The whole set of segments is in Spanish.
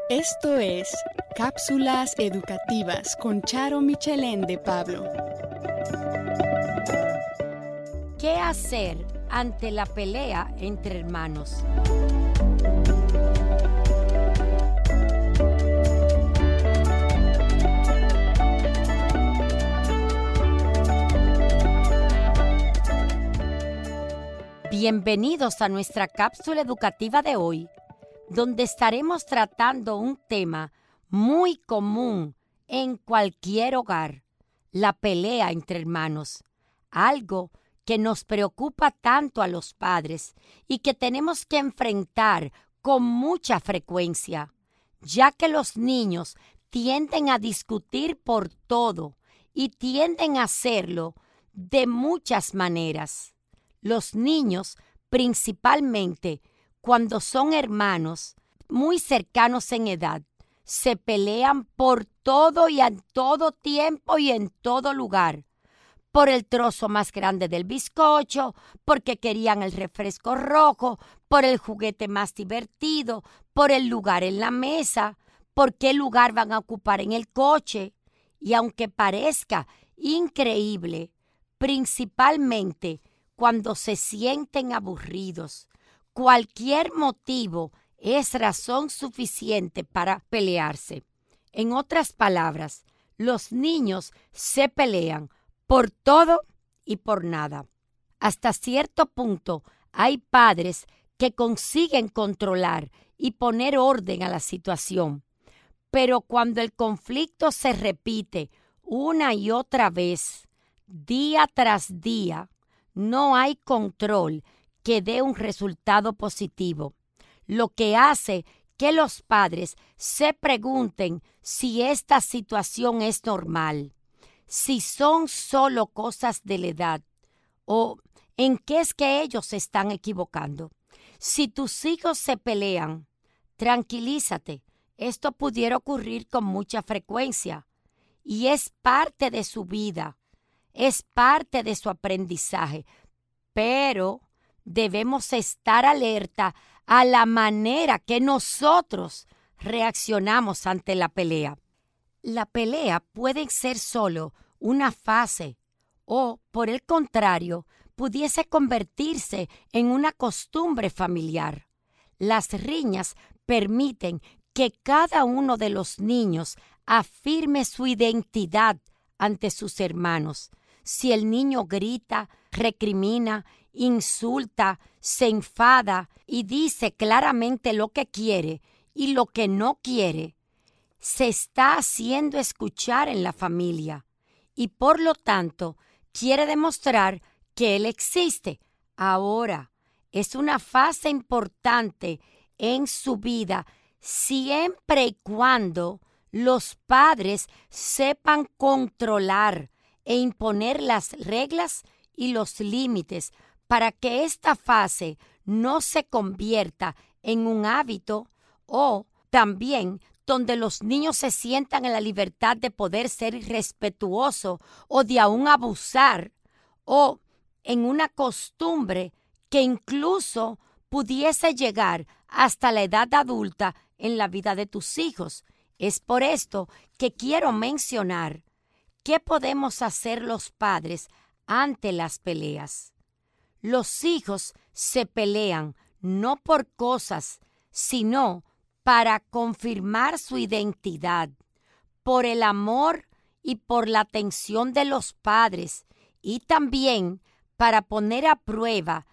Esto es Cápsulas Educativas con Charo Michelén de Pablo. ¿Qué hacer ante la pelea entre hermanos? Bienvenidos a nuestra cápsula educativa de hoy, donde estaremos tratando un tema muy común en cualquier hogar, la pelea entre hermanos, algo que nos preocupa tanto a los padres y que tenemos que enfrentar con mucha frecuencia, ya que los niños tienden a discutir por todo y tienden a hacerlo de muchas maneras. Los niños, principalmente cuando son hermanos muy cercanos en edad, se pelean por todo y en todo tiempo y en todo lugar. Por el trozo más grande del bizcocho, porque querían el refresco rojo, por el juguete más divertido, por el lugar en la mesa, por qué lugar van a ocupar en el coche. Y aunque parezca increíble, principalmente cuando se sienten aburridos, cualquier motivo es razón suficiente para pelearse. En otras palabras, los niños se pelean por todo y por nada. Hasta cierto punto hay padres que consiguen controlar y poner orden a la situación. Pero cuando el conflicto se repite una y otra vez, día tras día, no hay control que dé un resultado positivo, lo que hace que los padres se pregunten si esta situación es normal, si son solo cosas de la edad o en qué es que ellos se están equivocando. Si tus hijos se pelean, tranquilízate, esto pudiera ocurrir con mucha frecuencia y es parte de su vida, es parte de su aprendizaje, pero debemos estar alerta a la manera que nosotros reaccionamos ante la pelea. La pelea puede ser solo una fase o, por el contrario, pudiese convertirse en una costumbre familiar. Las riñas permiten que cada uno de los niños afirme su identidad ante sus hermanos. Si el niño grita, recrimina, insulta, se enfada y dice claramente lo que quiere y lo que no quiere, se está haciendo escuchar en la familia y por lo tanto quiere demostrar que él existe. Ahora, es una fase importante en su vida siempre y cuando los padres sepan controlar e imponer las reglas y los límites para que esta fase no se convierta en un hábito o también donde los niños se sientan en la libertad de poder ser irrespetuoso o de aún abusar o en una costumbre que incluso pudiese llegar hasta la edad adulta en la vida de tus hijos. Es por esto que quiero mencionar ¿qué podemos hacer los padres ante las peleas? Los hijos se pelean no por cosas, sino para confirmar su identidad, por el amor y por la atención de los padres y también para poner a prueba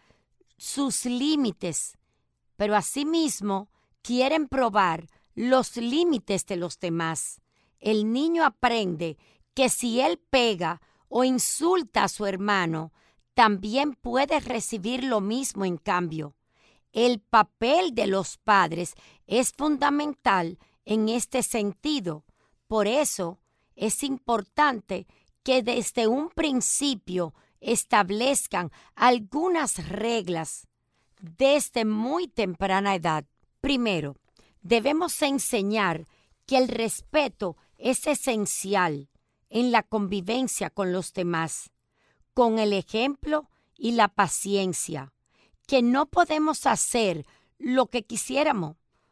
sus límites, pero asimismo quieren probar los límites de los demás. El niño aprende que si él pega o insulta a su hermano, también puede recibir lo mismo en cambio. El papel de los padres es fundamental en este sentido. Por eso es importante que desde un principio establezcan algunas reglas desde muy temprana edad. Primero, debemos enseñar que el respeto es esencial en la convivencia con los demás, con el ejemplo y la paciencia, que no podemos hacer lo que quisiéramos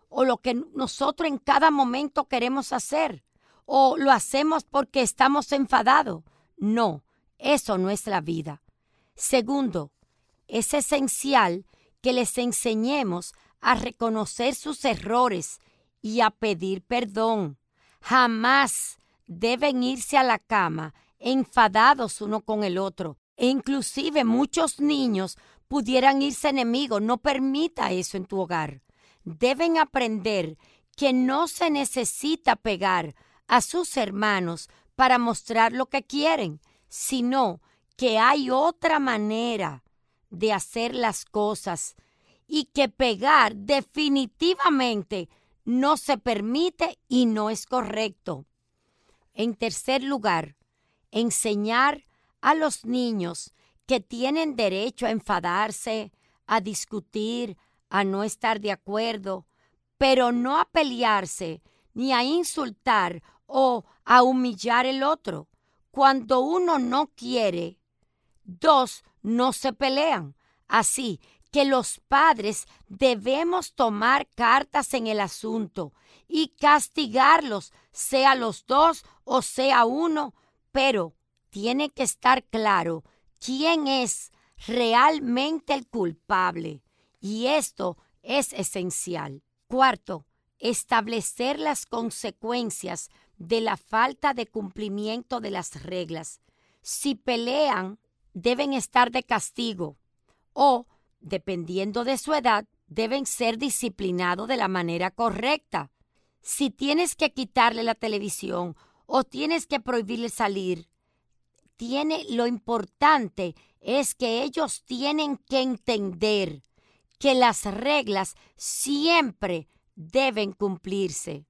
o lo que nosotros en cada momento queremos hacer, o lo hacemos porque estamos enfadados. No, eso no es la vida. Segundo, es esencial que les enseñemos a reconocer sus errores y a pedir perdón. Jamás deben irse a la cama enfadados uno con el otro. E inclusive muchos niños pudieran irse enemigos. No permita eso en tu hogar. Deben aprender que no se necesita pegar a sus hermanos para mostrar lo que quieren, sino que hay otra manera de hacer las cosas y que pegar definitivamente no se permite y no es correcto. En tercer lugar, enseñar a los niños que tienen derecho a enfadarse, a discutir, a no estar de acuerdo, pero no a pelearse ni a insultar o a humillar al otro. Cuando uno no quiere, dos no se pelean. Así que los padres debemos tomar cartas en el asunto y castigarlos, sea los dos o sea uno, pero tiene que estar claro quién es realmente el culpable. Y esto es esencial. Cuarto, establecer las consecuencias de la falta de cumplimiento de las reglas. Si pelean, deben estar de castigo o, dependiendo de su edad, deben ser disciplinados de la manera correcta. Si tienes que quitarle la televisión o tienes que prohibirle salir, lo importante es que ellos tienen que entender que las reglas siempre deben cumplirse.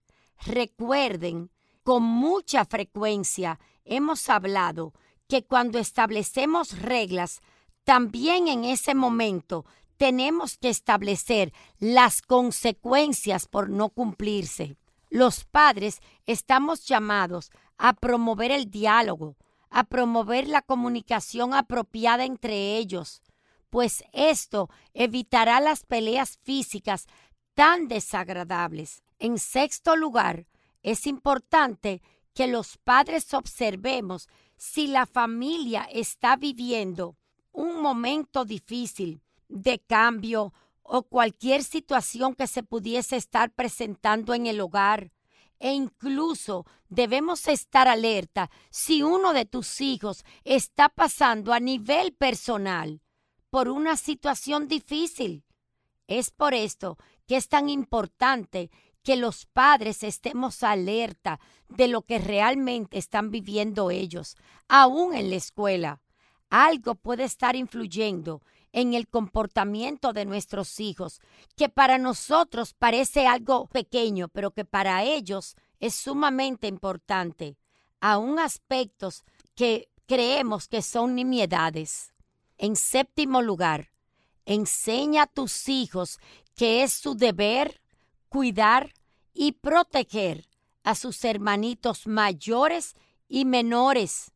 Recuerden, con mucha frecuencia hemos hablado que cuando establecemos reglas, también en ese momento tenemos que establecer las consecuencias por no cumplirse. Los padres estamos llamados a promover el diálogo, a promover la comunicación apropiada entre ellos, pues esto evitará las peleas físicas tan desagradables. En sexto lugar, es importante que los padres observemos si la familia está viviendo un momento difícil de cambio o cualquier situación que se pudiese estar presentando en el hogar. E incluso debemos estar alerta si uno de tus hijos está pasando a nivel personal por una situación difícil. Es por esto que es tan importante que los padres estemos alerta de lo que realmente están viviendo ellos, aún en la escuela. Algo puede estar influyendo en el comportamiento de nuestros hijos, que para nosotros parece algo pequeño, pero que para ellos es sumamente importante, aún aspectos que creemos que son nimiedades. En séptimo lugar, enseña a tus hijos que es su deber cuidar y proteger a sus hermanitos mayores y menores.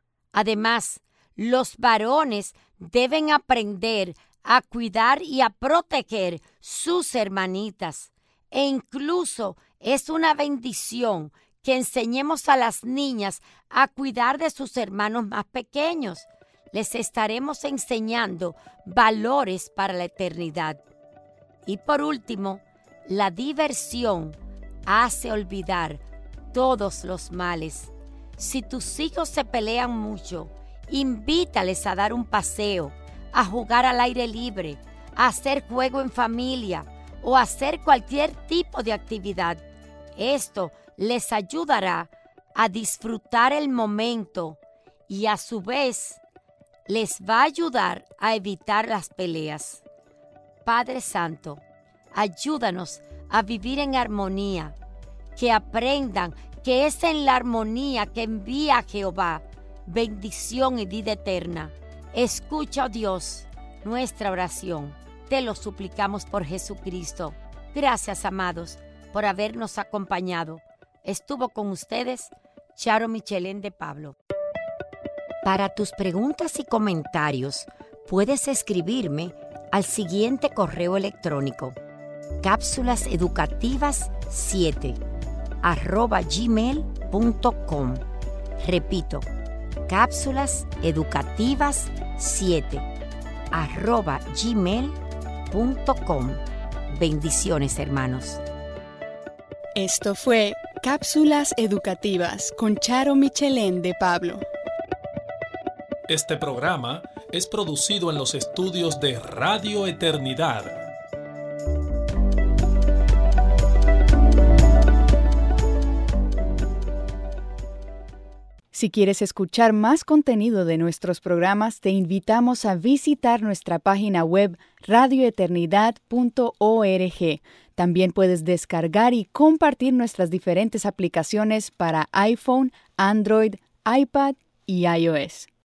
Además, los varones deben aprender a cuidar y a proteger sus hermanitas. E incluso es una bendición que enseñemos a las niñas a cuidar de sus hermanos más pequeños. Les estaremos enseñando valores para la eternidad. Y por último, la diversión hace olvidar todos los males. Si tus hijos se pelean mucho, invítales a dar un paseo, a jugar al aire libre, a hacer juego en familia o a hacer cualquier tipo de actividad. Esto les ayudará a disfrutar el momento y a su vez les va a ayudar a evitar las peleas. Padre Santo, ayúdanos a vivir en armonía, que aprendan que es en la armonía que envía a Jehová bendición y vida eterna. Escucha, oh Dios, nuestra oración. Te lo suplicamos por Jesucristo. Gracias, amados, por habernos acompañado. Estuvo con ustedes Charo Michelén de Pablo. Para tus preguntas y comentarios, puedes escribirme al siguiente correo electrónico: cápsulaseducativas7@gmail.com. Repito, cápsulaseducativas7@gmail.com. Bendiciones, hermanos. Esto fue Cápsulas Educativas con Charo Michelén de Pablo. Este programa es producido en los estudios de Radio Eternidad. Si quieres escuchar más contenido de nuestros programas, te invitamos a visitar nuestra página web radioeternidad.org. También puedes descargar y compartir nuestras diferentes aplicaciones para iPhone, Android, iPad y iOS.